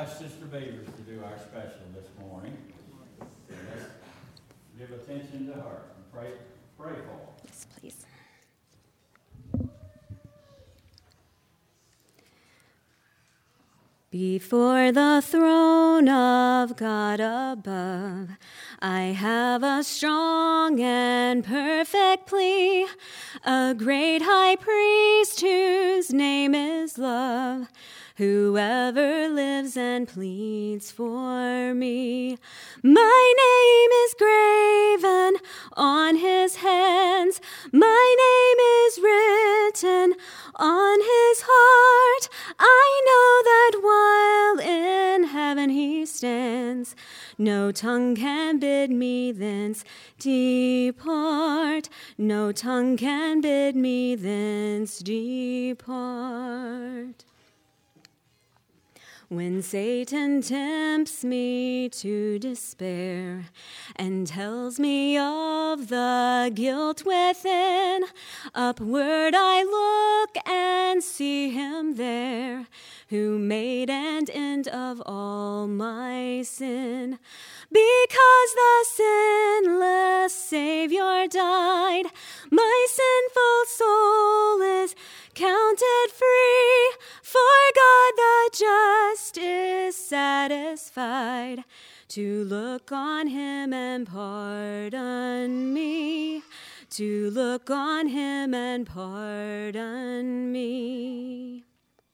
ask Sister Beavers to do our special this morning. And let's give attention to her and pray for her. Yes, please. Before the throne of God above, I have a strong and perfect plea, a great high priest whose name is love, whoever lives and pleads for me. My name is graven on his hands, my name is written on his heart. I know that while in heaven he stands, no tongue can bid me thence depart. No tongue can bid me thence depart. When Satan tempts me to despair and tells me of the guilt within, upward I look and see him there, who made an end of all my sin. Because the sinless Savior died, my sinful soul is counted free, for God the just is satisfied to look on him and pardon me, to look on him and pardon me.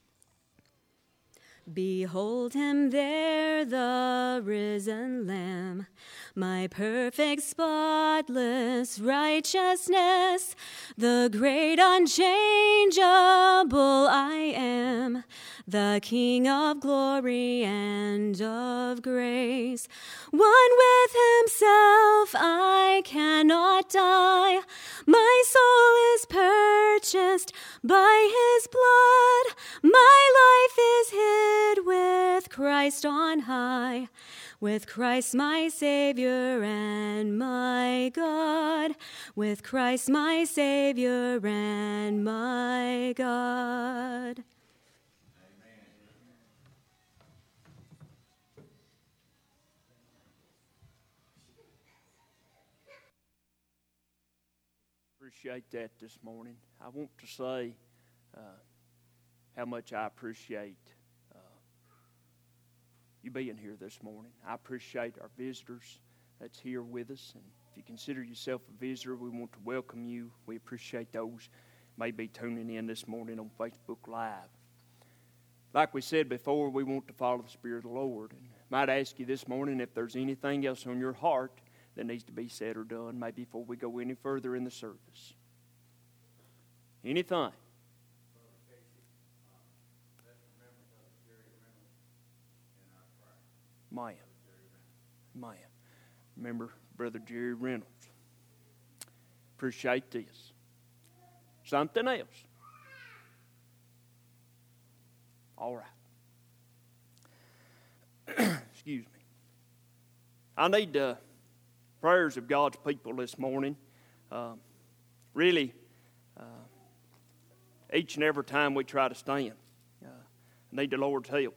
Behold him there, the risen Lamb, my perfect, spotless righteousness, the great unchangeable I am, the King of glory and of grace. One with himself I cannot die, my soul is purchased by his blood, my life is hid with Christ on high, with Christ my Savior and my God, with Christ my Savior and my God. Appreciate that this morning. I want to say how much I appreciate you being here this morning. I appreciate our visitors that's here with us, and if you consider yourself a visitor, we want to welcome you. We appreciate those may be tuning in this morning on Facebook Live. Like we said before, we want to follow the Spirit of the Lord, and I might ask you this morning if there's anything else on your heart that needs to be said or done, maybe before we go any further in the service. Anything? Maya. Remember Brother Jerry Reynolds. Appreciate this. Something else. All right. Excuse me. I need prayers of God's people this morning. Really, each and every time we try to stand, need the Lord's help.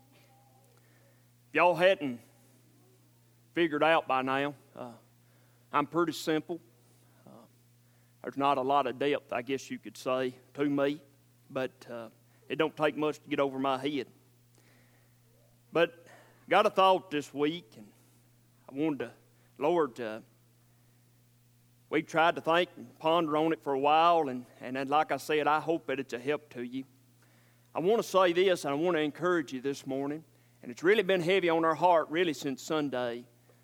If y'all hadn't figured out by now, I'm pretty simple. There's not a lot of depth, I guess you could say, to me, but it don't take much to get over my head. But got a thought this week, and I wanted to, Lord, we tried to think and ponder on it for a while, and then, like I said, I hope that it's a help to you. I want to say this, and I want to encourage you this morning, and it's really been heavy on our heart, really, since Sunday.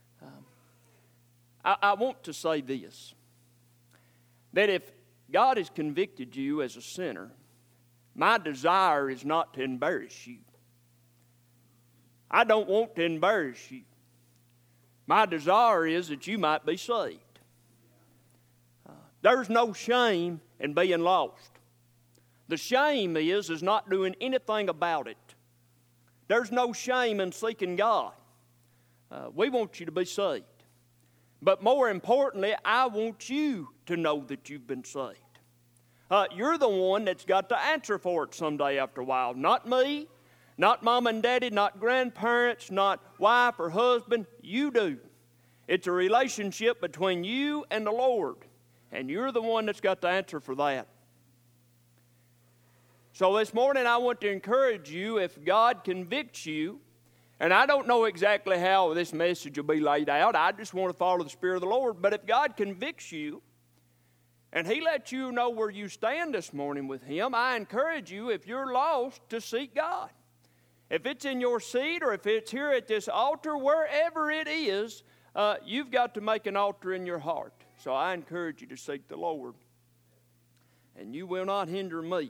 I want to say this, that if God has convicted you as a sinner, my desire is not to embarrass you. I don't want to embarrass you. My desire is that you might be saved. There's no shame in being lost. The shame is not doing anything about it. There's no shame in seeking God. We want you to be saved. But more importantly, I want you to know that you've been saved. You're the one that's got to answer for it someday after a while. Not me, Not mom and daddy, not grandparents, not wife or husband. You do. It's a relationship between you and the Lord. And you're the one that's got the answer for that. So this morning I want to encourage you, if God convicts you, and I don't know exactly how this message will be laid out. I just want to follow the Spirit of the Lord. But if God convicts you, and He lets you know where you stand this morning with Him, I encourage you, if you're lost, to seek God. If it's in your seat or if it's here at this altar, wherever it is, you've got to make an altar in your heart. So I encourage you to seek the Lord. And you will not hinder me.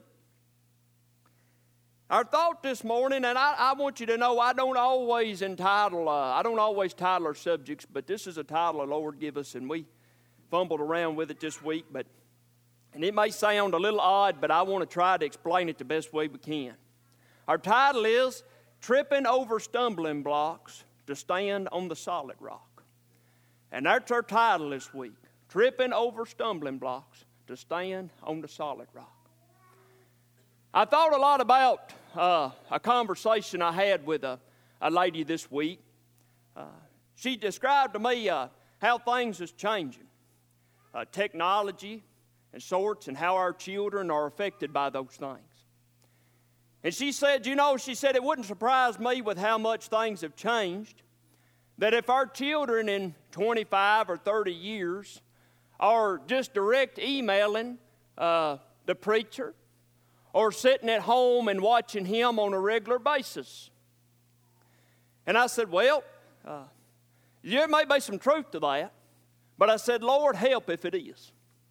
Our thought this morning, and I want you to know I don't always title our subjects, but this is a title the Lord gave us, and we fumbled around with it this week. And it may sound a little odd, but I want to try to explain it the best way we can. Our title is Tripping Over Stumbling Blocks to Stand on the Solid Rock. And that's our title this week. Tripping Over Stumbling Blocks to Stand on the Solid Rock. I thought a lot about a conversation I had with a lady this week. She described to me how things is changing. Technology and sorts, and how our children are affected by those things. And she said, it wouldn't surprise me with how much things have changed, that if our children in 25 or 30 years are just direct emailing the preacher or sitting at home and watching him on a regular basis. And I said, well, there may be some truth to that, but I said, Lord, help if it is.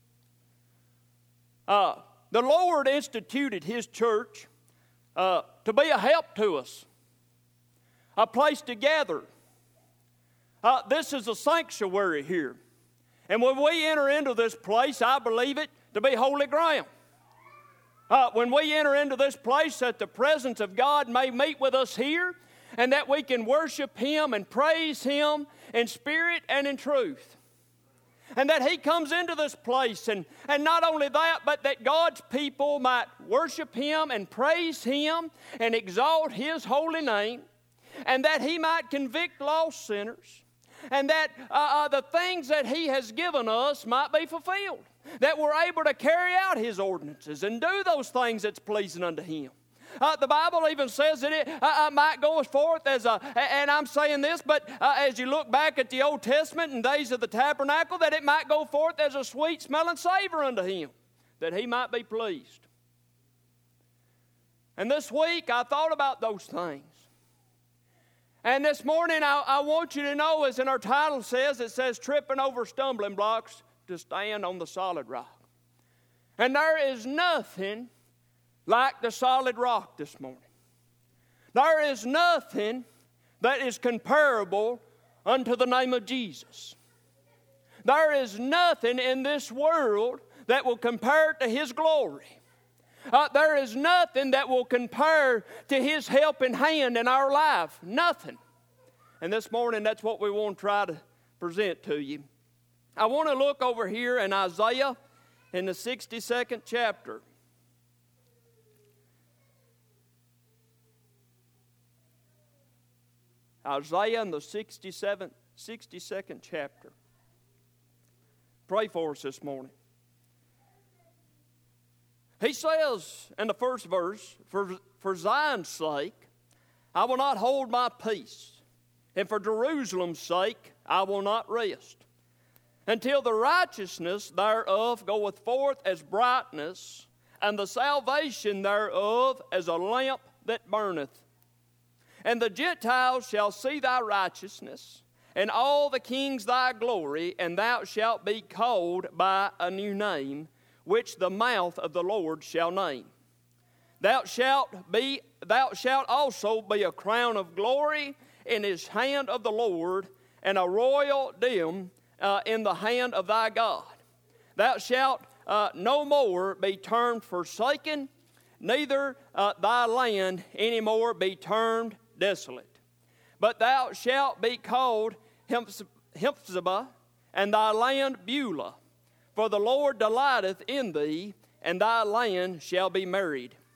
The Lord instituted His church to be a help to us, a place to gather. This is a sanctuary here. And when we enter into this place, I believe it to be holy ground. When we enter into this place, that the presence of God may meet with us here, and that we can worship Him and praise Him in spirit and in truth. And that He comes into this place, and not only that, but that God's people might worship Him and praise Him and exalt His holy name, and that He might convict lost sinners, and that the things that He has given us might be fulfilled, that we're able to carry out His ordinances and do those things that's pleasing unto Him. The Bible even says that it might go forth as and I'm saying this, but as you look back at the Old Testament and days of the tabernacle, that it might go forth as a sweet smelling savor unto Him, that He might be pleased. And this week I thought about those things. And this morning I want you to know, as in our title says, it says tripping over stumbling blocks to stand on the solid rock. And there is nothing like the solid rock this morning. There is nothing that is comparable unto the name of Jesus. There is nothing in this world that will compare to His glory. There is nothing that will compare to His helping hand in our life. Nothing. And this morning, that's what we want to try to present to you. I want to look over here in Isaiah in the 62nd chapter. Isaiah in the 62nd chapter. Pray for us this morning. He says in the first verse, For Zion's sake, I will not hold my peace, and for Jerusalem's sake, I will not rest, until the righteousness thereof goeth forth as brightness, and the salvation thereof as a lamp that burneth. And the Gentiles shall see thy righteousness, and all the kings thy glory, and thou shalt be called by a new name, which the mouth of the Lord shall name. Thou shalt also be a crown of glory in his hand of the Lord, and a royal diadem in the hand of thy God. Thou shalt no more be termed forsaken, neither thy land any more be termed desolate. But thou shalt be called Hephzibah, and thy land Beulah. For the Lord delighteth in thee, and thy land shall be married.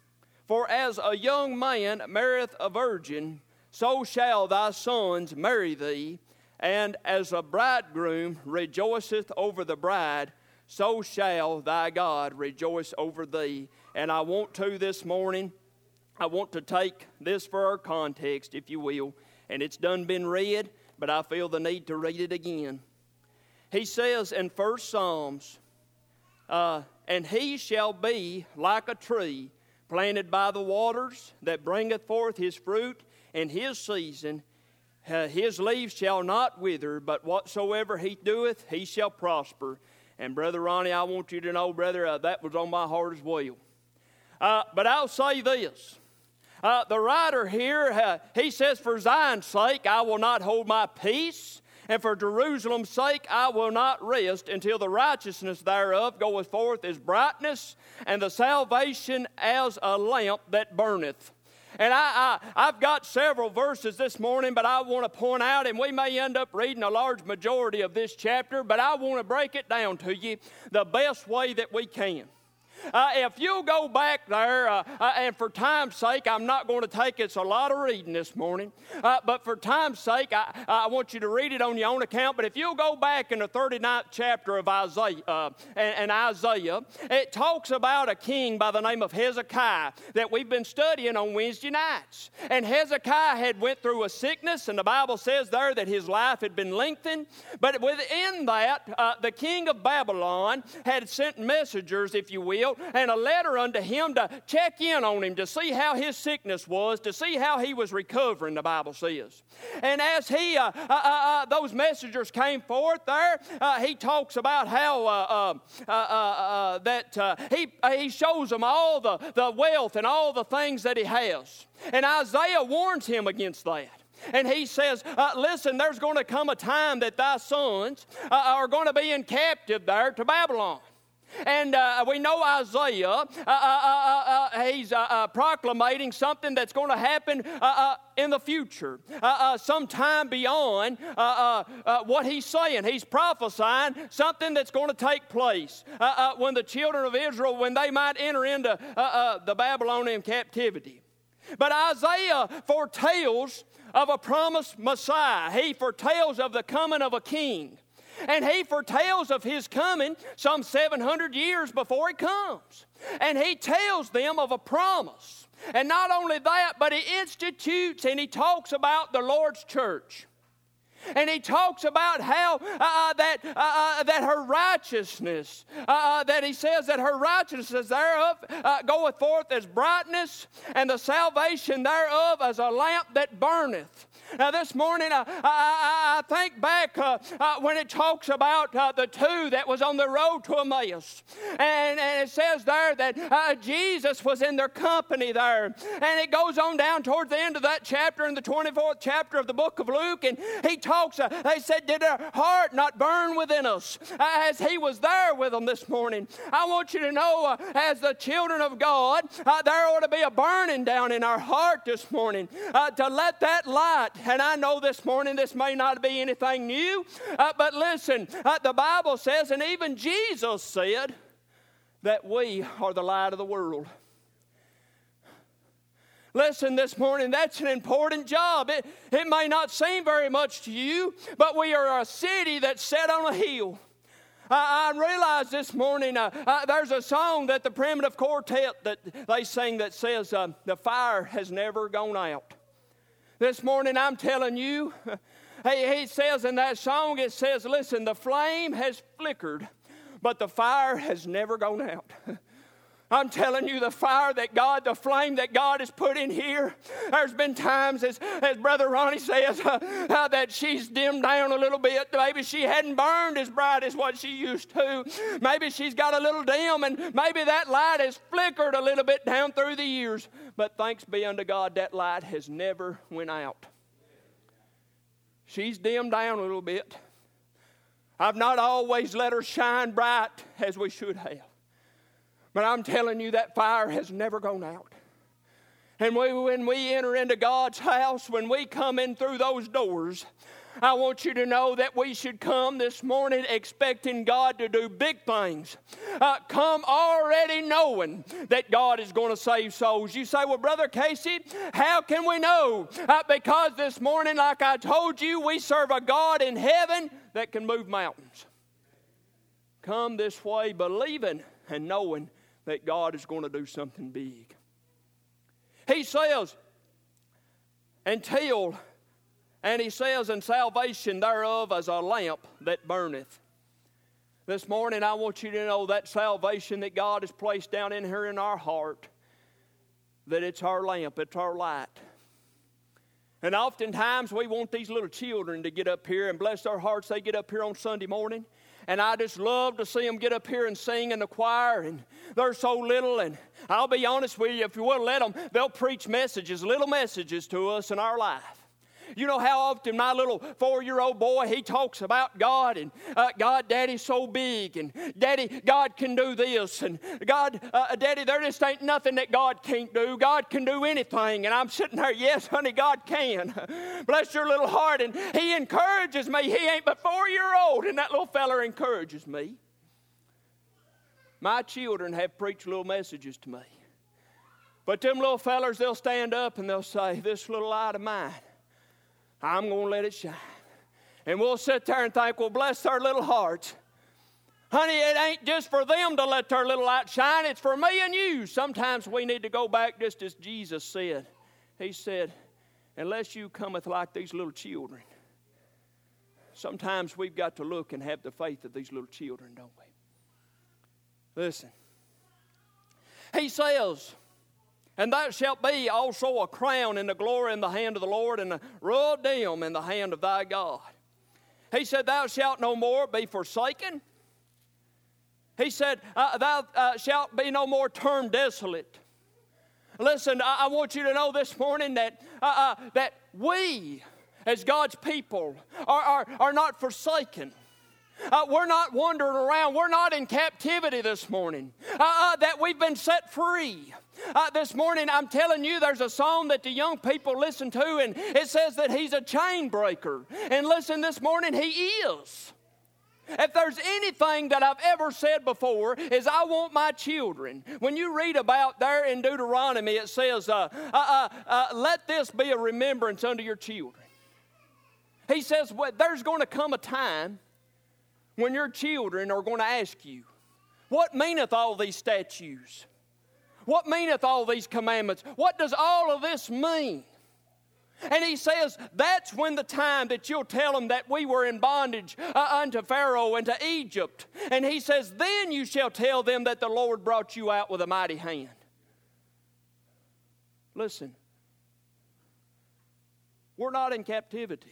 For as a young man marrieth a virgin, so shall thy sons marry thee. And as a bridegroom rejoiceth over the bride, so shall thy God rejoice over thee. And I want to this morning, I want to take this for our context, if you will. And it's done been read, but I feel the need to read it again. He says in 1 Psalms, and he shall be like a tree planted by the waters, that bringeth forth his fruit in his season. His leaves shall not wither, but whatsoever he doeth, he shall prosper. And Brother Ronnie, I want you to know, brother, that was on my heart as well. But I'll say this. The writer here, he says, for Zion's sake I will not hold my peace, and for Jerusalem's sake I will not rest, until the righteousness thereof goeth forth as brightness, and the salvation as a lamp that burneth. And I've got several verses this morning, but I want to point out, and we may end up reading a large majority of this chapter, but I want to break it down to you the best way that we can. If you'll go back there, and for time's sake, I'm not going to take it's a lot of reading this morning, but for time's sake, I want you to read it on your own account. But if you'll go back in the 39th chapter of Isaiah, and Isaiah, it talks about a king by the name of Hezekiah that we've been studying on Wednesday nights. And Hezekiah had went through a sickness, and the Bible says there that his life had been lengthened. But within that, the king of Babylon had sent messengers, if you will, and a letter unto him to check in on him, to see how his sickness was, to see how he was recovering, the Bible says. And as those messengers came forth there, he talks about how he shows them all the wealth and all the things that he has. And Isaiah warns him against that. And he says, listen, there's going to come a time that thy sons are going to be in captive there to Babylon. And we know Isaiah, he's proclamating something that's going to happen in the future, sometime beyond what he's saying. He's prophesying something that's going to take place when the children of Israel, when they might enter into the Babylonian captivity. But Isaiah foretells of a promised Messiah. He foretells of the coming of a king. And he foretells of his coming some 700 years before he comes. And he tells them of a promise. And not only that, but he institutes and he talks about the Lord's church. And he talks about how that her righteousness, that he says that her righteousness thereof goeth forth as brightness, and the salvation thereof as a lamp that burneth. Now this morning I think back when it talks about the two that was on the road to Emmaus. And it says there that Jesus was in their company there. And it goes on down towards the end of that chapter in the 24th chapter of the book of Luke. And he talks, they said, did our heart not burn within us as he was there with them this morning? I want you to know, as the children of God, there ought to be a burning down in our heart this morning to let that light. And I know this morning this may not be anything new, but listen, the Bible says, and even Jesus said, that we are the light of the world. Listen, this morning, that's an important job. It may not seem very much to you, but we are a city that's set on a hill. I realized this morning there's a song that the Primitive Quartet that they sing that says, the fire has never gone out. This morning I'm telling you, he says in that song, it says, listen, the flame has flickered, but the fire has never gone out. I'm telling you, the flame that God has put in here, there's been times, as Brother Ronnie says, that she's dimmed down a little bit. Maybe she hadn't burned as bright as what she used to. Maybe she's got a little dim, and maybe that light has flickered a little bit down through the years. But thanks be unto God, that light has never went out. She's dimmed down a little bit. I've not always let her shine bright as we should have. But I'm telling you, that fire has never gone out. And when we enter into God's house, when we come in through those doors, I want you to know that we should come this morning expecting God to do big things. Come already knowing that God is going to save souls. You say, well, Brother Casey, how can we know? Because this morning, like I told you, we serve a God in heaven that can move mountains. Come this way believing and knowing that God is going to do something big. He says, and he says, and salvation thereof as a lamp that burneth. This morning I want you to know that salvation that God has placed down in here in our heart, that it's our lamp, it's our light. And oftentimes we want these little children to get up here, and bless their hearts, they get up here on Sunday morning. And I just love to see them get up here and sing in the choir. And they're so little. And I'll be honest with you, if you will let them, they'll preach messages, little messages to us in our life. You know how often my little 4-year-old boy, he talks about God. And God, Daddy's so big. And Daddy, God can do this. And God, Daddy, there just ain't nothing that God can't do. God can do anything. And I'm sitting there, yes, honey, God can. Bless your little heart. And he encourages me. He ain't but 4-year-old. And that little fella encourages me. My children have preached little messages to me. But them little fellers, they'll stand up and they'll say, this little light of mine, I'm going to let it shine. And we'll sit there and think, well, bless their little hearts. Honey, it ain't just for them to let their little light shine. It's for me and you. Sometimes we need to go back just as Jesus said. He said, unless you cometh like these little children. Sometimes we've got to look and have the faith of these little children, don't we? Listen. He says, and thou shalt be also a crown and a glory in the hand of the Lord, and a diadem in the hand of thy God. He said, thou shalt no more be forsaken. He said, thou shalt be no more termed desolate. Listen, I want you to know this morning that we, as God's people, are not forsaken. We're not wandering around. We're not in captivity this morning. That we've been set free. This morning, I'm telling you, there's a song that the young people listen to, and it says that he's a chain breaker. And listen, this morning, he is. If there's anything that I've ever said before, is I want my children. When you read about there in Deuteronomy, it says, let this be a remembrance unto your children. He says, well, there's going to come a time when your children are going to ask you, what meaneth all these statutes? What meaneth all these commandments? What does all of this mean? And he says, that's when the time that you'll tell them that we were in bondage unto Pharaoh and to Egypt. And he says, then you shall tell them that the Lord brought you out with a mighty hand. Listen, we're not in captivity.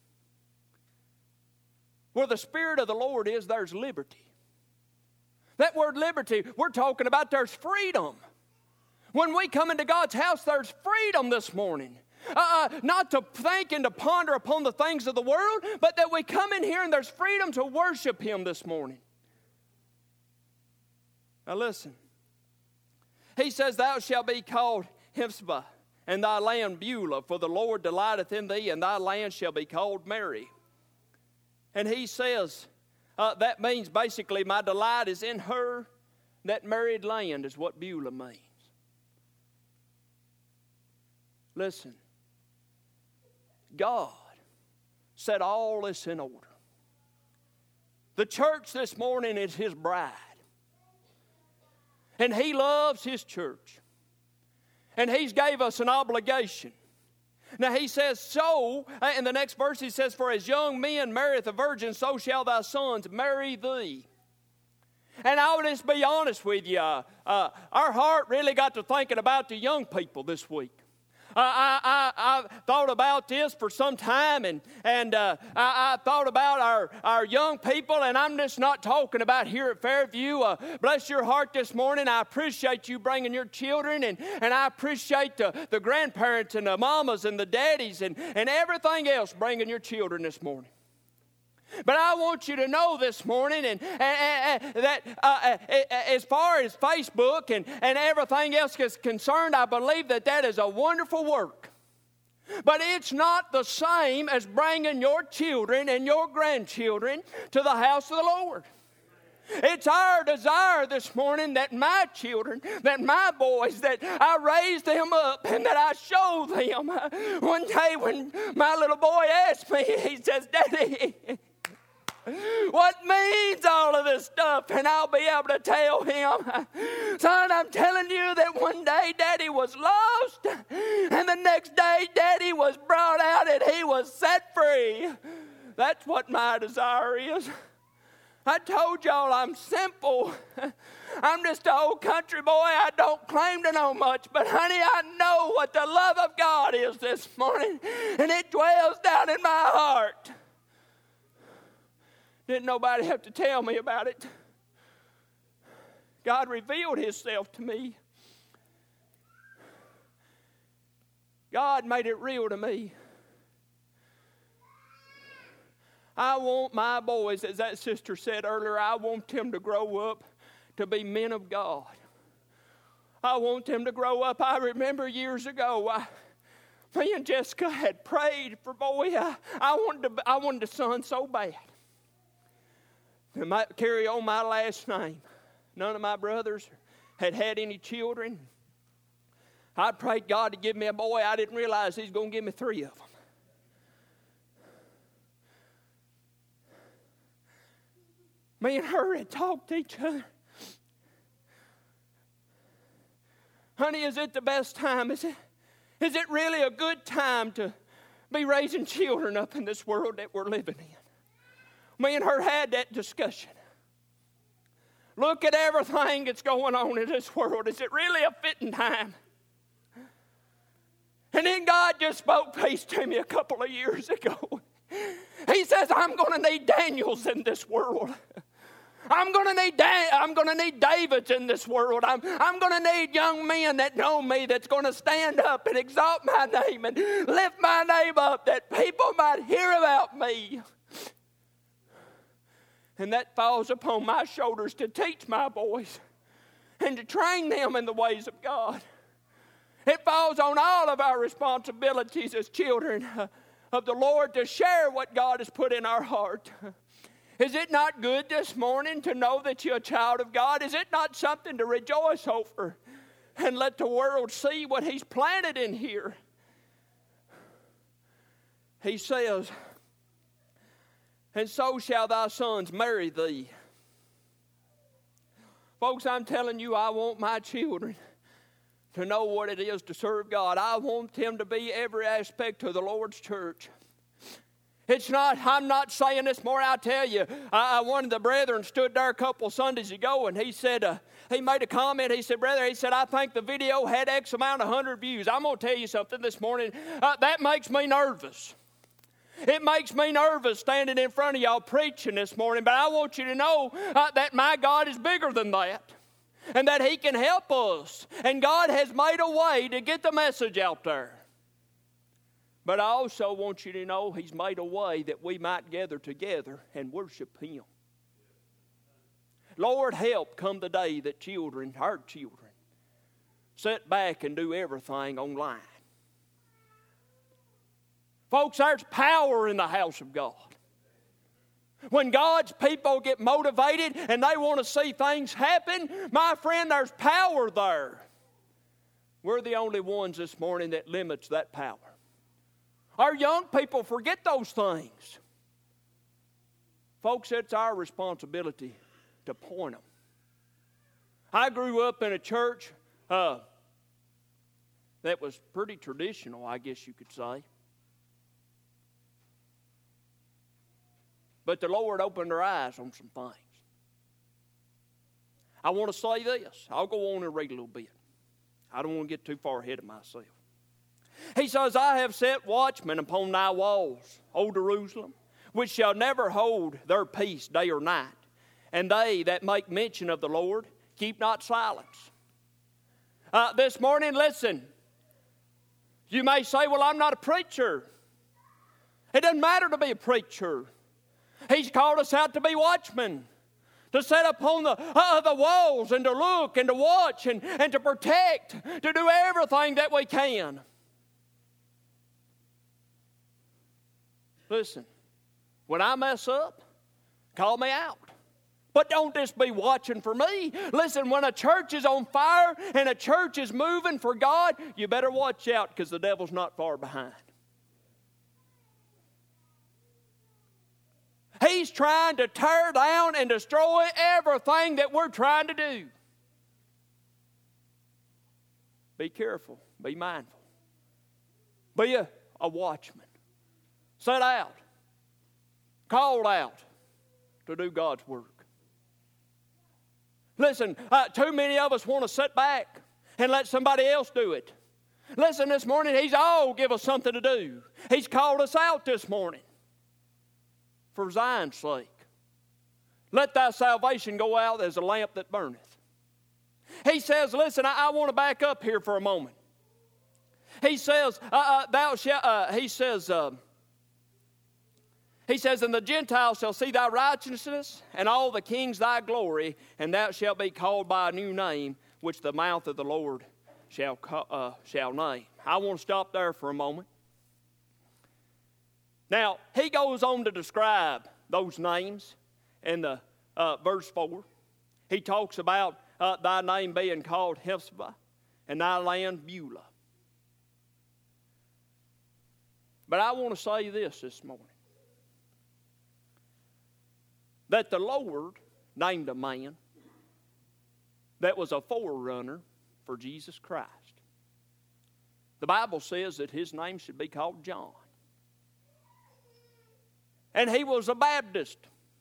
Where the Spirit of the Lord is, there's liberty. That word liberty, we're talking about there's freedom. When we come into God's house, there's freedom this morning. Not to think and to ponder upon the things of the world, but that we come in here and there's freedom to worship Him this morning. Now listen. He says, thou shalt be called Hephzibah, and thy land Beulah, for the Lord delighteth in thee, and thy land shall be called Mary. And he says, that means basically my delight is in her. That married land is what Beulah means. Listen, God set all this in order. The church this morning is His bride. And He loves His church. And He's gave us an obligation. Now he says, so, in the next verse he says, for as young men marrieth a virgin, so shall thy sons marry thee. And I will just be honest with you, our heart really got to thinking about the young people this week. I thought about this for some time, and I thought about our young people, and I'm just not talking about here at Fairview. Bless your heart this morning. I appreciate you bringing your children, and I appreciate the grandparents and the mamas and the daddies and everything else bringing your children this morning. But I want you to know this morning and that as far as Facebook and everything else is concerned, I believe that is a wonderful work. But it's not the same as bringing your children and your grandchildren to the house of the Lord. It's our desire this morning that my children, that my boys, that I raise them up and that I show them. One day when my little boy asked me, he says, Daddy, what means all of this stuff? And I'll be able to tell him, son, I'm telling you that one day Daddy was lost, and the next day Daddy was brought out and he was set free. That's what my desire is. I told y'all I'm simple. I'm just an old country boy. I don't claim to know much, but honey, I know what the love of God is this morning, and it dwells down in my heart. Didn't nobody have to tell me about it. God revealed Himself to me. God made it real to me. I want my boys, as that sister said earlier, I want them to grow up to be men of God. I want them to grow up. I remember years ago, me and Jessica had prayed for boy. I wanted a son so bad. They might carry on my last name. None of my brothers had any children. I prayed God to give me a boy. I didn't realize He's going to give me 3 of them. Me and her had talked to each other. Honey, is it the best time? Is it really a good time to be raising children up in this world that we're living in? Me and her had that discussion. Look at everything that's going on in this world. Is it really a fitting time? And then God just spoke peace to me a couple of years ago. He says, I'm going to need Daniels in this world. I'm going to need Davids in this world. I'm going to need young men that know me, that's going to stand up and exalt my name and lift my name up, that people might hear about me. And that falls upon my shoulders to teach my boys and to train them in the ways of God. It falls on all of our responsibilities as children of the Lord to share what God has put in our heart. Is it not good this morning to know that you're a child of God? Is it not something to rejoice over and let the world see what He's planted in here? He says, and so shall thy sons marry thee. Folks, I'm telling you, I want my children to know what it is to serve God. I want them to be every aspect of the Lord's church. I'm not saying this more, I'll tell you. One of the brethren stood there a couple Sundays ago, and he said, he made a comment. He said, brother, I think the video had X amount of 100 views. I'm going to tell you something this morning. That makes me nervous. It makes me nervous standing in front of y'all preaching this morning, but I want you to know that my God is bigger than that, and that He can help us. And God has made a way to get the message out there. But I also want you to know He's made a way that we might gather together and worship Him. Lord, help come the day that our children, sit back and do everything online. Folks, there's power in the house of God. When God's people get motivated and they want to see things happen, my friend, there's power there. We're the only ones this morning that limits that power. Our young people forget those things. Folks, it's our responsibility to point them. I grew up in a church that was pretty traditional, I guess you could say. But the Lord opened our eyes on some things. I want to say this. I'll go on and read a little bit. I don't want to get too far ahead of myself. He says, I have set watchmen upon thy walls, O Jerusalem, which shall never hold their peace day or night. And they that make mention of the Lord keep not silence. This morning, listen. You may say, well, I'm not a preacher. It doesn't matter to be a preacher. He's called us out to be watchmen, to set upon the walls and to look and to watch and to protect, to do everything that we can. Listen, when I mess up, call me out. But don't just be watching for me. Listen, when a church is on fire and a church is moving for God, you better watch out because the devil's not far behind. He's trying to tear down and destroy everything that we're trying to do. Be careful. Be mindful. Be a watchman. Set out. Called out to do God's work. Listen, too many of us want to sit back and let somebody else do it. Listen, this morning, He's give us something to do. He's called us out this morning for Zion's sake. Let thy salvation go out as a lamp that burneth. He says, listen, I want to back up here for a moment. He says, He says, and the Gentiles shall see thy righteousness, and all the kings thy glory, and thou shalt be called by a new name, which the mouth of the Lord shall name. I want to stop there for a moment. Now, he goes on to describe those names in the verse 4. He talks about thy name being called Hephzibah, and thy land Beulah. But I want to say this morning. That the Lord named a man that was a forerunner for Jesus Christ. The Bible says that his name should be called John. And he was a Baptist.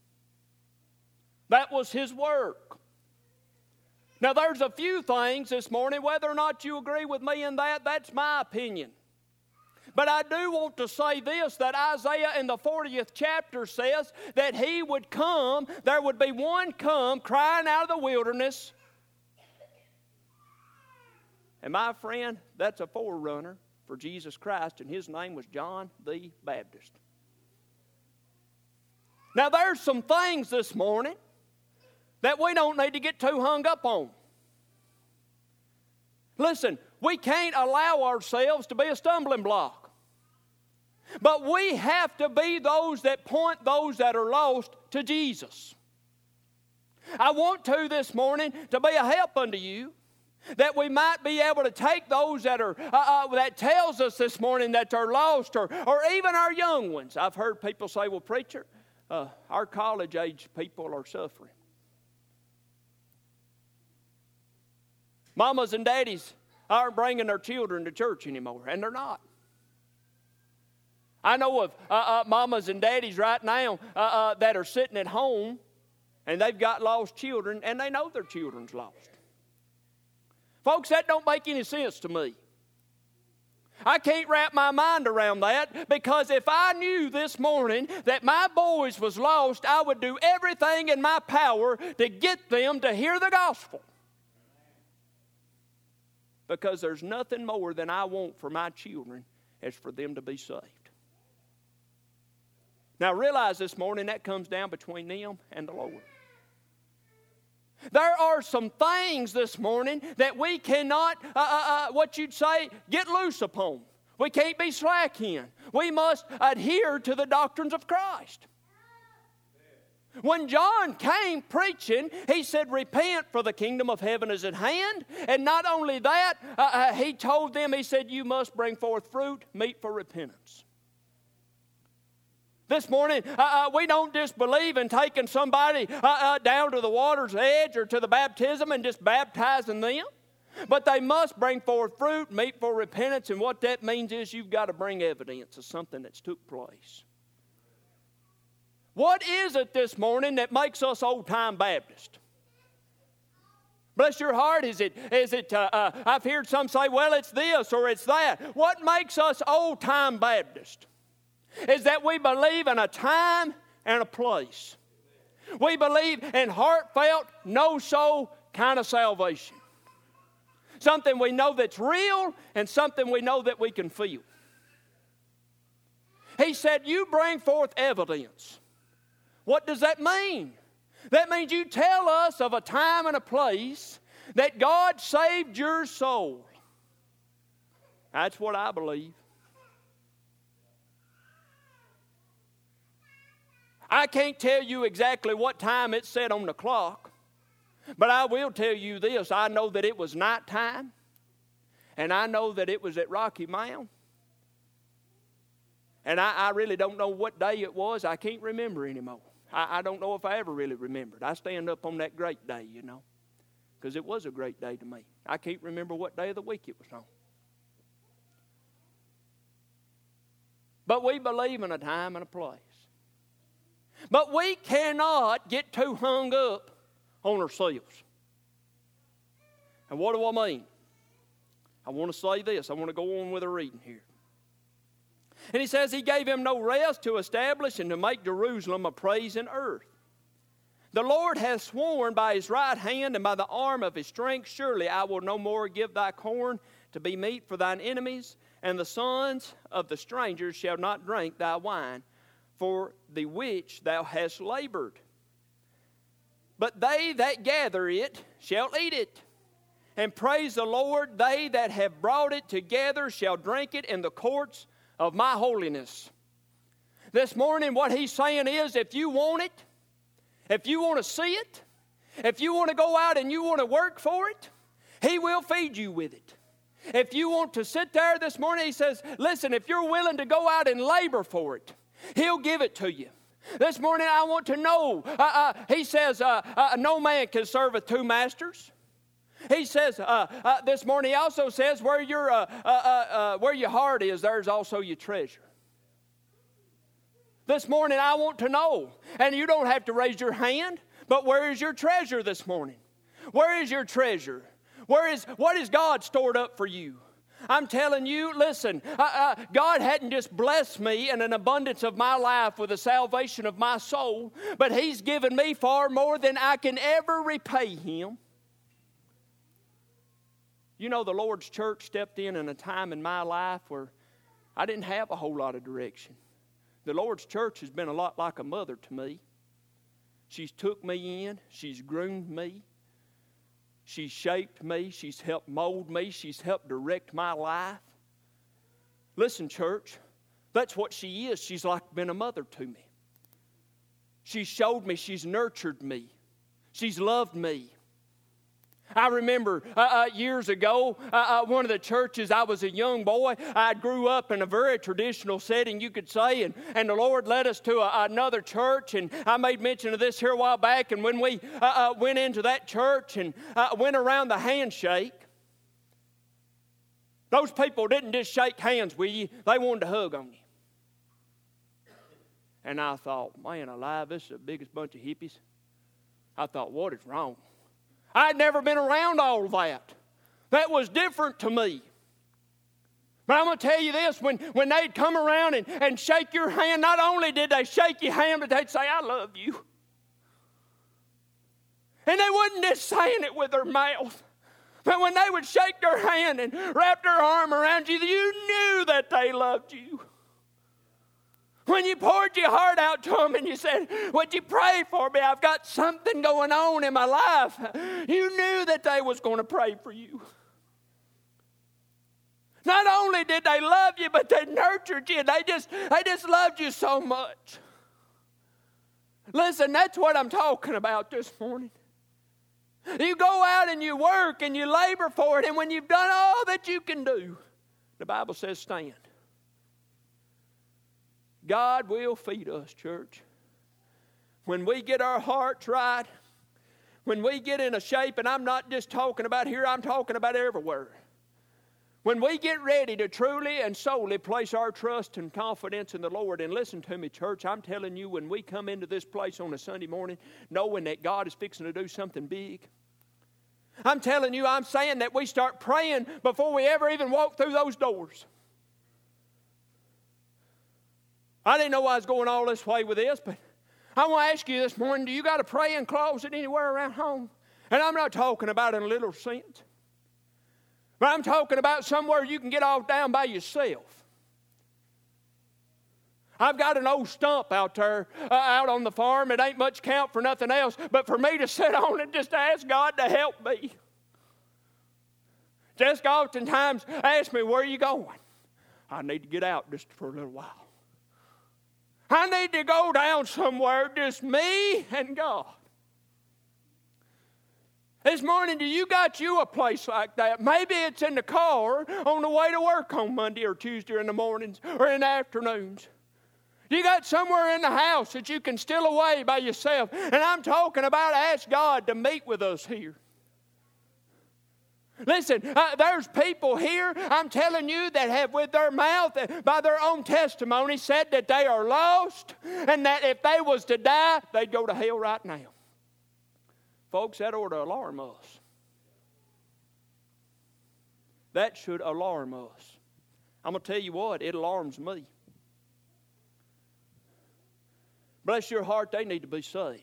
That was his work. Now there's a few things this morning, whether or not you agree with me in that, that's my opinion. But I do want to say this, that Isaiah in the 40th chapter says that he would come, there would be one come crying out of the wilderness. And my friend, that's a forerunner for Jesus Christ, and his name was John the Baptist. Now there's some things this morning that we don't need to get too hung up on. Listen, we can't allow ourselves to be a stumbling block. But we have to be those that point those that are lost to Jesus. I want to this morning to be a help unto you, that we might be able to take those that are that tells us this morning that they're lost, or even our young ones. I've heard people say, well, preacher, our college-age people are suffering. Mamas and daddies aren't bringing their children to church anymore, and they're not. I know of mamas and daddies right now that are sitting at home, and they've got lost children, and they know their children's lost. Folks, that don't make any sense to me. I can't wrap my mind around that, because if I knew this morning that my boys was lost, I would do everything in my power to get them to hear the gospel. Because there's nothing more than I want for my children is for them to be saved. Now realize this morning that comes down between them and the Lord. There are some things this morning that we cannot, get loose upon. We can't be slack in. We must adhere to the doctrines of Christ. When John came preaching, he said, repent, for the kingdom of heaven is at hand. And not only that, he told them, he said, you must bring forth fruit, meet for repentance. This morning, we don't just believe in taking somebody down to the water's edge or to the baptism and just baptizing them. But they must bring forth fruit, meet for repentance. And what that means is you've got to bring evidence of something that's took place. What is it this morning that makes us old-time Baptist? Bless your heart, is it? I've heard some say, well, it's this or it's that. What makes us old-time Baptist is that we believe in a time and a place. We believe in heartfelt, no-soul kind of salvation. Something we know that's real and something we know that we can feel. He said, you bring forth evidence. What does that mean? That means you tell us of a time and a place that God saved your soul. That's what I believe. I can't tell you exactly what time it said on the clock, but I will tell you this. I know that it was nighttime, and I know that it was at Rocky Mount. And I really don't know what day it was. I can't remember anymore. I don't know if I ever really remembered. I stand up on that great day, you know, because it was a great day to me. I can't remember what day of the week it was on. But we believe in a time and a place. But we cannot get too hung up on ourselves. And what do I mean? I want to say this. I want to go on with a reading here. And he says, he gave him no rest to establish and to make Jerusalem a praising earth. The Lord hath sworn by his right hand and by the arm of his strength, surely I will no more give thy corn to be meat for thine enemies, and the sons of the strangers shall not drink thy wine, for the which thou hast labored. But they that gather it shall eat it, and praise the Lord. They that have brought it together shall drink it in the courts of my holiness. This morning what he's saying is, if you want it, if you want to see it, if you want to go out and you want to work for it, he will feed you with it. If you want to sit there this morning, he says, listen, if you're willing to go out and labor for it, he'll give it to you. This morning I want to know, he says, no man can serve with two masters. He says, this morning he also says, where your heart is, there's also your treasure. This morning I want to know, and you don't have to raise your hand, but where is your treasure this morning? Where is your treasure? What is God stored up for you? I'm telling you, listen, God hadn't just blessed me in an abundance of my life with the salvation of my soul, but he's given me far more than I can ever repay him. You know, the Lord's church stepped in a time in my life where I didn't have a whole lot of direction. The Lord's church has been a lot like a mother to me. She's took me in. She's groomed me. She's shaped me. She's helped mold me. She's helped direct my life. Listen, church, that's what she is. She's like been a mother to me. She's showed me. She's nurtured me. She's loved me. I remember years ago, one of the churches, I was a young boy. I grew up in a very traditional setting, you could say, and the Lord led us to another church, and I made mention of this here a while back, and when we went into that church and went around the handshake, those people didn't just shake hands with you, they wanted to hug on you. And I thought, man alive, this is the biggest bunch of hippies. I thought, what is wrong? I'd never been around all that. That was different to me. But I'm going to tell you this, when they'd come around and shake your hand, not only did they shake your hand, but they'd say, I love you. And they wasn't just saying it with their mouth. But when they would shake their hand and wrap their arm around you, you knew that they loved you. When you poured your heart out to them and you said, would you pray for me? I've got something going on in my life. You knew that they was going to pray for you. Not only did they love you, but they nurtured you. They just loved you so much. Listen, that's what I'm talking about this morning. You go out and you work and you labor for it, and when you've done all that you can do, the Bible says stand. God will feed us, church. When we get our hearts right, when we get in a shape, and I'm not just talking about here, I'm talking about everywhere. When we get ready to truly and solely place our trust and confidence in the Lord, and listen to me, church, I'm telling you, when we come into this place on a Sunday morning, knowing that God is fixing to do something big, I'm telling you, I'm saying that we start praying before we ever even walk through those doors. I didn't know I was going all this way with this, but I want to ask you this morning, do you got a praying closet anywhere around home? And I'm not talking about in a little sense, but I'm talking about somewhere you can get off down by yourself. I've got an old stump out there, out on the farm. It ain't much count for nothing else, but for me to sit on and just ask God to help me. Jessica oftentimes asks me, where are you going? I need to get out just for a little while. I need to go down somewhere, just me and God. This morning, do you got you a place like that? Maybe it's in the car on the way to work on Monday or Tuesday in the mornings or in the afternoons. You got somewhere in the house that you can steal away by yourself. And I'm talking about ask God to meet with us here. Listen, there's people here, I'm telling you, that have with their mouth, by their own testimony, said that they are lost and that if they was to die, they'd go to hell right now. Folks, that ought to alarm us. That should alarm us. I'm going to tell you what, it alarms me. Bless your heart, they need to be saved.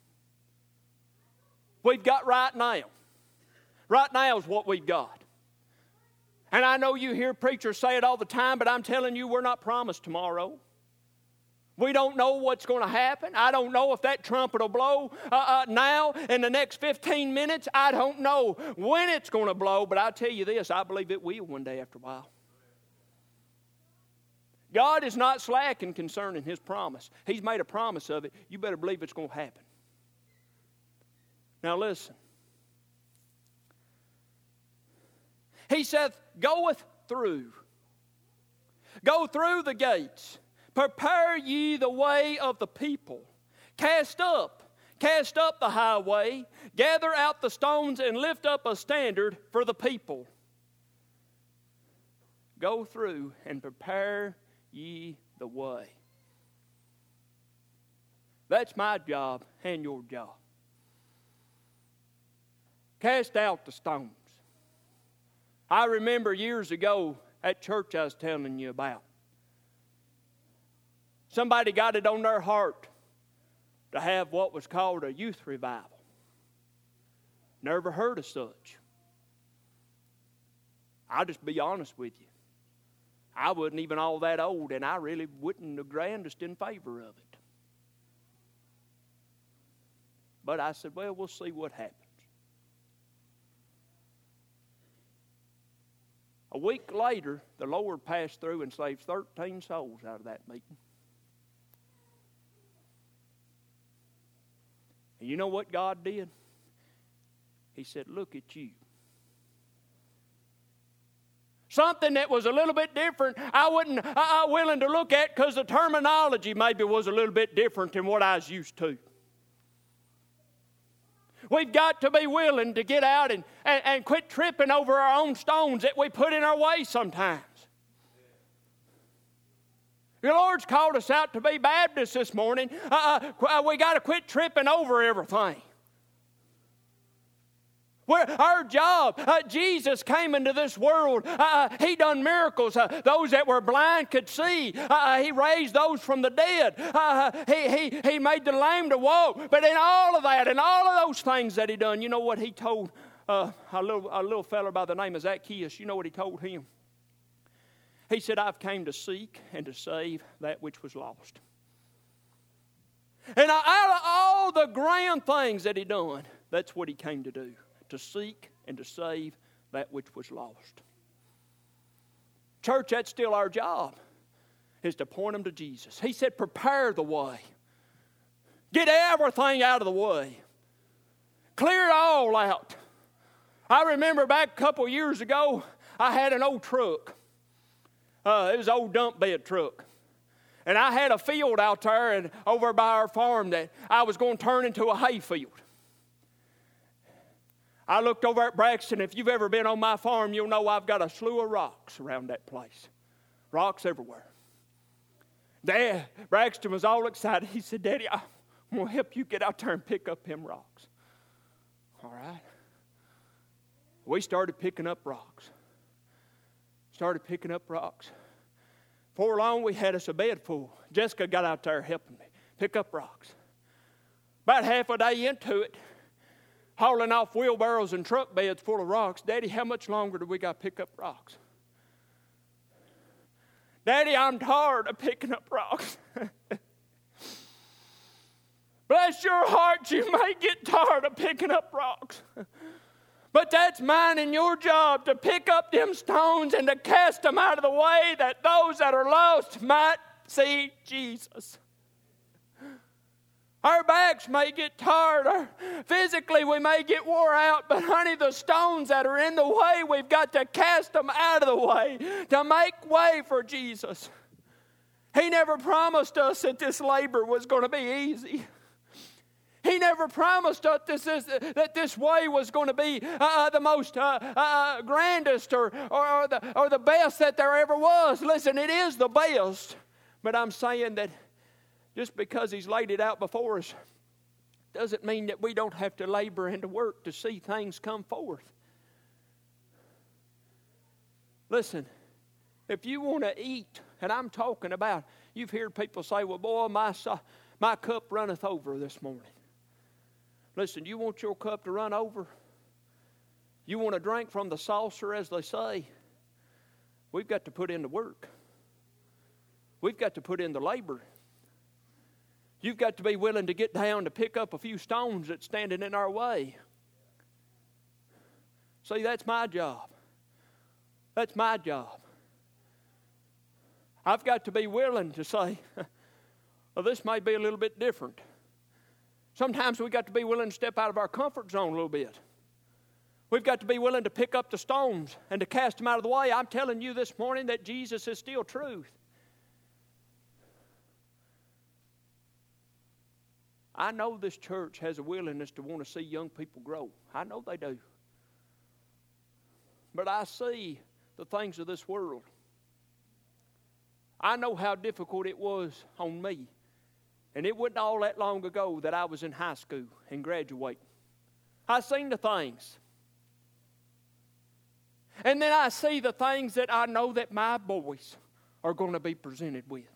We've got right now. Right now is what we've got. And I know you hear preachers say it all the time, but I'm telling you, we're not promised tomorrow. We don't know what's going to happen. I don't know if that trumpet will blow now in the next 15 minutes. I don't know when it's going to blow, but I tell you this, I believe it will one day after a while. God is not slacking concerning His promise. He's made a promise of it. You better believe it's going to happen. Now listen. He saith, goeth through. Go through the gates. Prepare ye the way of the people. Cast up the highway. Gather out the stones and lift up a standard for the people. Go through and prepare ye the way. That's my job and your job. Cast out the stones. I remember years ago at church I was telling you about. Somebody got it on their heart to have what was called a youth revival. Never heard of such. I'll just be honest with you. I wasn't even all that old, and I really wasn't the grandest in favor of it. But I said, well, we'll see what happens. A week later, the Lord passed through and saved 13 souls out of that meeting. And you know what God did? He said, look at you. Something that was a little bit different, I wasn't willing to look at because the terminology maybe was a little bit different than what I was used to. We've got to be willing to get out and quit tripping over our own stones that we put in our way sometimes. The Lord's called us out to be Baptists this morning. We got to quit tripping over everything. Our job, Jesus came into this world. He done miracles. Those that were blind could see. He raised those from the dead. He made the lame to walk. But in all of that, and all of those things that He done, you know what He told a little fella by the name of Zacchaeus? You know what He told him? He said, I've came to seek and to save that which was lost. And out of all the grand things that He done, that's what He came to do. To seek and to save that which was lost. Church, that's still our job, is to point them to Jesus. He said, prepare the way. Get everything out of the way. Clear it all out. I remember back a couple years ago, I had an old truck. It was an old dump bed truck. And I had a field out there and over by our farm that I was going to turn into a hay field. I looked over at Braxton. If you've ever been on my farm, you'll know I've got a slew of rocks around that place. Rocks everywhere. Dad, Braxton was all excited. He said, Daddy, I'm going to help you get out there and pick up them rocks. All right. We started picking up rocks. Before long, we had us a bed full. Jessica got out there helping me pick up rocks. About half a day into it, hauling off wheelbarrows and truck beds full of rocks. Daddy, how much longer do we got to pick up rocks? Daddy, I'm tired of picking up rocks. Bless your heart, you may get tired of picking up rocks. But that's mine and your job, to pick up them stones and to cast them out of the way that those that are lost might see Jesus. Our backs may get tired, or physically we may get wore out, but honey, the stones that are in the way, we've got to cast them out of the way to make way for Jesus. He never promised us that this labor was going to be easy. He never promised us that this way was going to be the most grandest or the best that there ever was. Listen, it is the best, but I'm saying that just because He's laid it out before us doesn't mean that we don't have to labor and to work to see things come forth. Listen, if you want to eat, and I'm talking about, you've heard people say, well, boy, my cup runneth over this morning. Listen, you want your cup to run over? You want to drink from the saucer, as they say? We've got to put in the work. We've got to put in the labor. You've got to be willing to get down to pick up a few stones that's standing in our way. See, that's my job. That's my job. I've got to be willing to say, well, this may be a little bit different. Sometimes we've got to be willing to step out of our comfort zone a little bit. We've got to be willing to pick up the stones and to cast them out of the way. I'm telling you this morning that Jesus is still truth. I know this church has a willingness to want to see young people grow. I know they do. But I see the things of this world. I know how difficult it was on me. And it wasn't all that long ago that I was in high school and graduating. I seen the things. And then I see the things that I know that my boys are going to be presented with.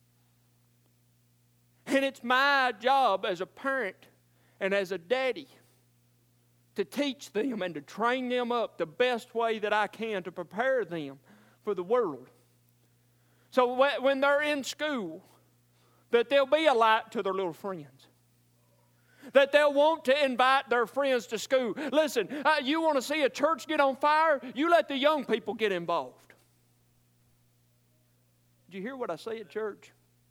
And it's my job as a parent and as a daddy to teach them and to train them up the best way that I can to prepare them for the world. So when they're in school, that they'll be a light to their little friends. That they'll want to invite their friends to school. Listen, you want to see a church get on fire? You let the young people get involved. Did you hear what I said, church?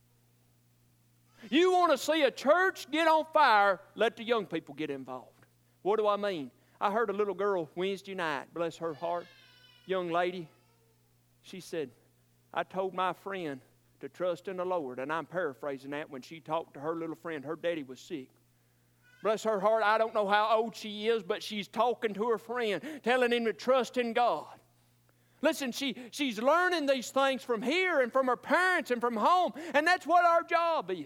You want to see a church get on fire, let the young people get involved. What do I mean? I heard a little girl Wednesday night, bless her heart, young lady. She said, I told my friend to trust in the Lord. And I'm paraphrasing that. When she talked to her little friend, her daddy was sick. Bless her heart, I don't know how old she is, but she's talking to her friend, telling him to trust in God. Listen, she's learning these things from here and from her parents and from home, and that's what our job is.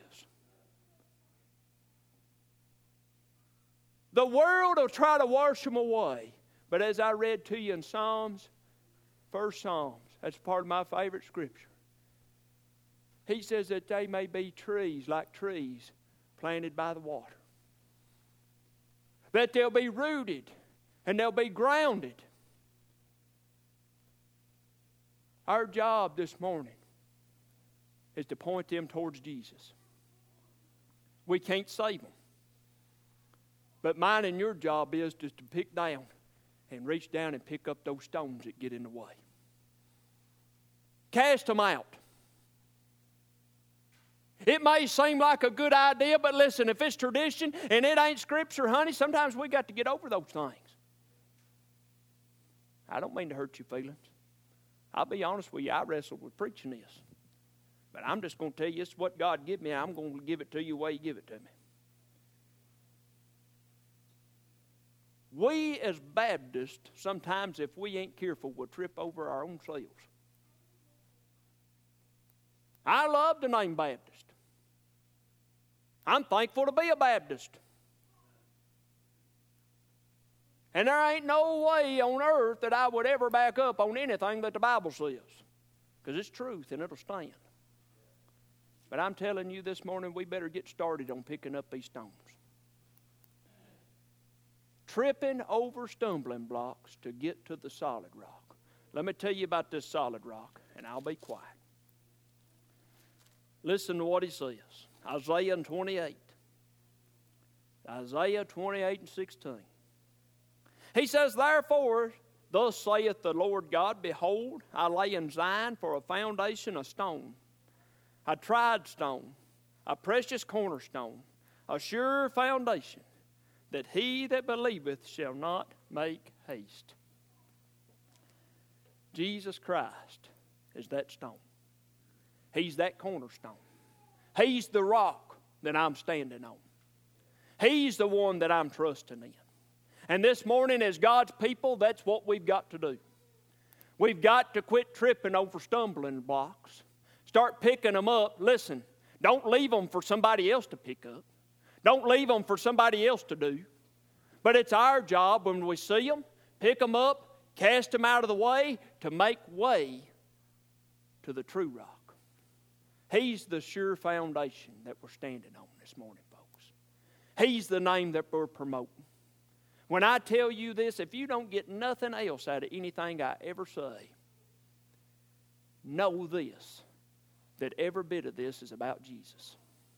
The world will try to wash them away, but as I read to you in Psalms, first Psalms, that's part of my favorite scripture. He says that they may be trees like trees planted by the water. That they'll be rooted and they'll be grounded. Our job this morning is to point them towards Jesus. We can't save them. But mine and your job is just to pick down and reach down and pick up those stones that get in the way. Cast them out. It may seem like a good idea, but listen, if it's tradition and it ain't Scripture, honey, sometimes we got to get over those things. I don't mean to hurt your feelings. I'll be honest with you, I wrestled with preaching this. But I'm just going to tell you, it's what God give me. I'm going to give it to you the way He give it to me. We as Baptists, sometimes if we ain't careful, will trip over our own selves. I love the name Baptist. I'm thankful to be a Baptist. And there ain't no way on earth that I would ever back up on anything that the Bible says. Because it's truth and it'll stand. But I'm telling you this morning, we better get started on picking up these stones. Tripping over stumbling blocks to get to the solid rock. Let me tell you about this solid rock, and I'll be quiet. Listen to what he says. Isaiah 28. Isaiah 28 and 16. He says, therefore, thus saith the Lord God, behold, I lay in Zion for a foundation a stone, a tried stone, a precious cornerstone, a sure foundation, that he that believeth shall not make haste. Jesus Christ is that stone. He's that cornerstone. He's the rock that I'm standing on. He's the one that I'm trusting in. And this morning, as God's people, that's what we've got to do. We've got to quit tripping over stumbling blocks. Start picking them up. Listen, don't leave them for somebody else to pick up. Don't leave them for somebody else to do. But it's our job when we see them, pick them up, cast them out of the way, to make way to the true rock. He's the sure foundation that we're standing on this morning, folks. He's the name that we're promoting. When I tell you this, if you don't get nothing else out of anything I ever say, know this, that every bit of this is about Jesus.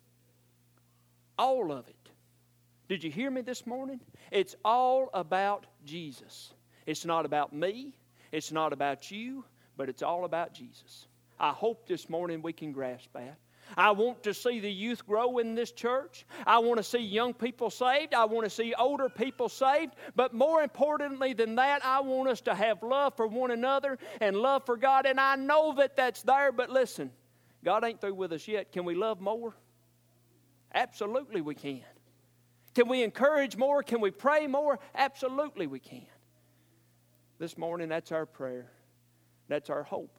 All of it. Did you hear me this morning? It's all about Jesus. It's not about me. It's not about you, but it's all about Jesus. I hope this morning we can grasp that. I want to see the youth grow in this church. I want to see young people saved. I want to see older people saved. But more importantly than that, I want us to have love for one another and love for God. And I know that that's there, but listen, God ain't through with us yet. Can we love more? Absolutely we can. Can we encourage more? Can we pray more? Absolutely we can. This morning, that's our prayer. That's our hope.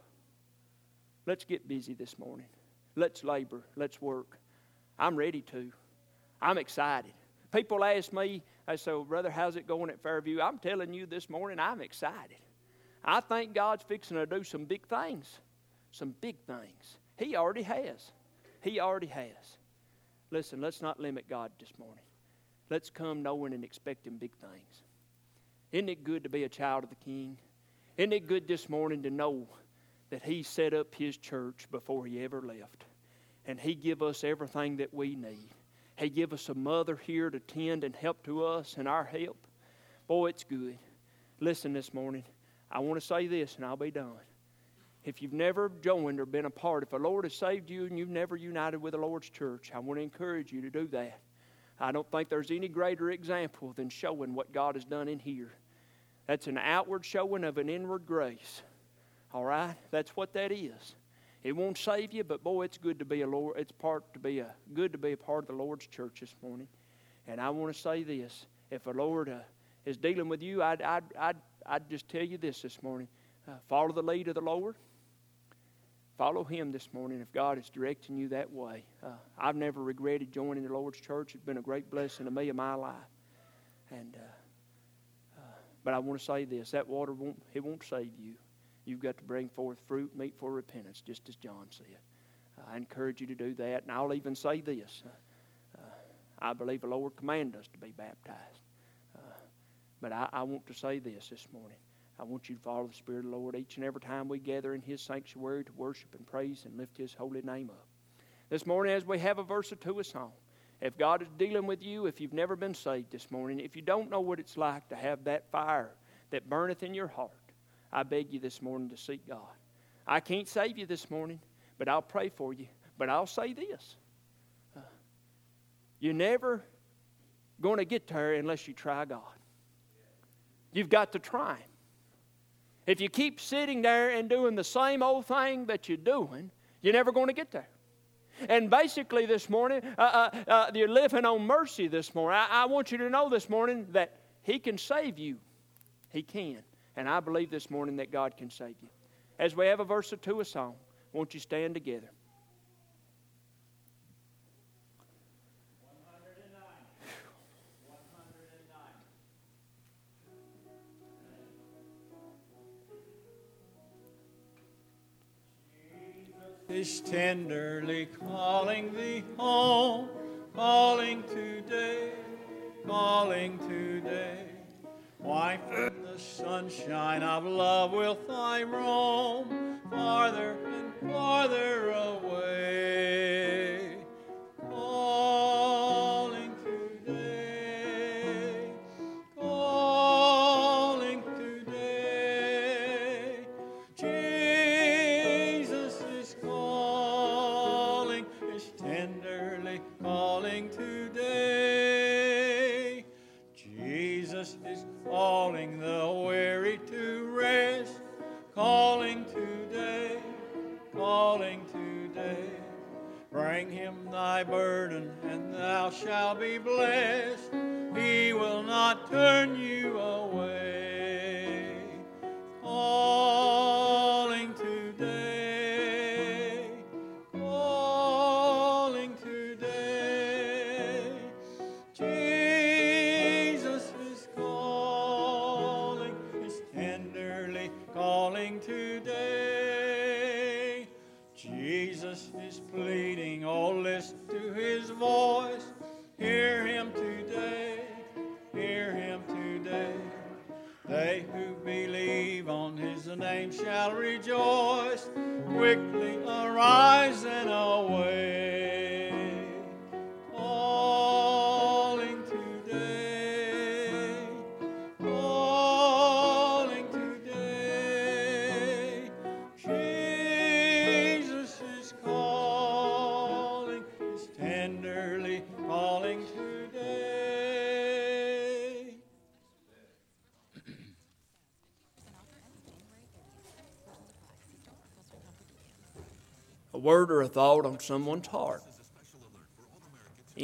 Let's get busy this morning. Let's labor. Let's work. I'm ready to. I'm excited. People ask me, they say, well, brother, how's it going at Fairview? I'm telling you this morning, I'm excited. I think God's fixing to do some big things. Some big things. He already has. He already has. Listen, let's not limit God this morning. Let's come knowing and expecting big things. Isn't it good to be a child of the King? Isn't it good this morning to know that He set up His church before He ever left? And He give us everything that we need. He give us a mother here to tend and help to us and our help. Boy, it's good. Listen this morning, I want to say this and I'll be done. If you've never joined or been a part, if the Lord has saved you and you've never united with the Lord's church, I want to encourage you to do that. I don't think there's any greater example than showing what God has done in here. That's an outward showing of an inward grace. All right? That's what that is. It won't save you, but boy, it's good to be good to be a part of the Lord's church this morning. And I want to say this: if the Lord is dealing with you, I'd just tell you this morning: follow the lead of the Lord. Follow Him this morning if God is directing you that way. I've never regretted joining the Lord's church. It's been a great blessing to me in my life. And but I want to say this: that water won't save you. You've got to bring forth fruit, meet for repentance, just as John said. I encourage you to do that. And I'll even say this. I believe the Lord commanded us to be baptized. But I want to say this morning. I want you to follow the Spirit of the Lord each and every time we gather in His sanctuary to worship and praise and lift His holy name up. This morning, as we have a verse or two of song, if God is dealing with you, if you've never been saved this morning, if you don't know what it's like to have that fire that burneth in your heart, I beg you this morning to seek God. I can't save you this morning, but I'll pray for you. But I'll say this: you're never going to get there unless you try God. You've got to try Him. If you keep sitting there and doing the same old thing that you're doing, you're never going to get there. And basically this morning, you're living on mercy this morning. I want you to know this morning that He can save you. He can. And I believe this morning that God can save you. As we have a verse or two of song, won't you stand together? 109. 109. Is tenderly calling thee home, calling today, calling today. Why from the sunshine of love wilt I roam, farther and farther away, calling today, calling today. Jesus is calling, His tender tenderly calling today. Jesus is calling the weary to rest, calling today, calling today. Bring him thy burden, and thou shalt be blessed. He will not turn you away. Calling today, calling today. Jesus is calling, is tenderly calling today. Jesus is pleading, oh, listen to his voice. Hear him today, hear him today. They who believe on his name shall rejoice. Quickly arise and away. Calling today, calling today. Jesus is calling, is tenderly calling today. A word or a thought on someone's heart.